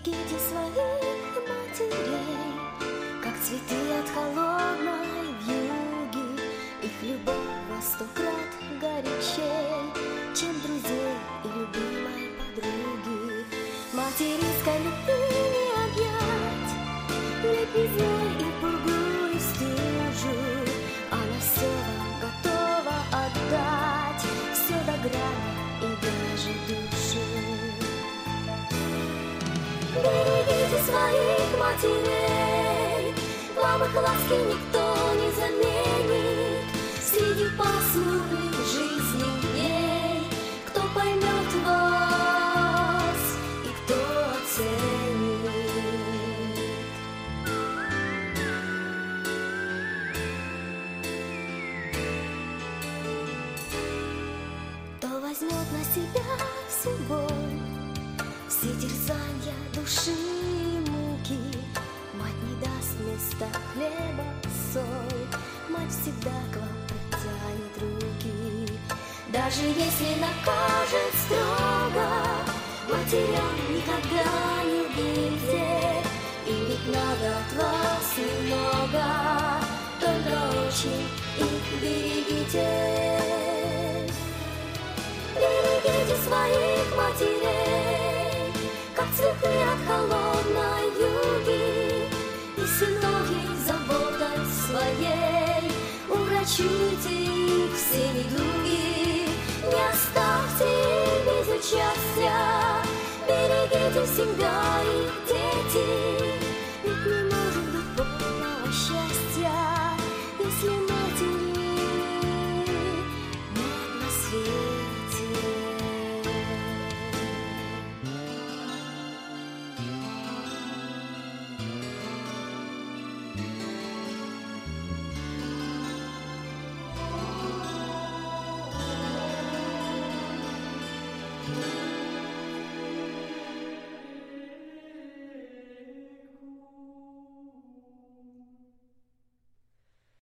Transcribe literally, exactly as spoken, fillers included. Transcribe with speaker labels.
Speaker 1: Берегите своих матерей, как цветы от холодной вьюги. Их любовь во сто крат горячей, чем друзей и любимой подруги. Материнской любви не объять летней зной и пургу и стужу. Она все вам готова отдать, все до грани и даже душу. Берегите своих матерей, вам их ласки никто не заменит. Среди пасмурных жизни дней кто поймет вас и кто оценит. Кто возьмет на себя всю боль, все терзанья души и муки. Мать не даст вместо хлеба соль, мать всегда к вам протянет руки. Даже если накажет строго, матерям никогда не лгите. Им ведь надо от вас немного, только очень их берегите. Берегите своих матерей, как цветы от холодной вьюги. И сыновей заботой своей укрочите их все недуги. Не оставьте их без участия, берегите всегда их, дети. Ведь не может быть полного счастья, если матери нет на свете. Thank you.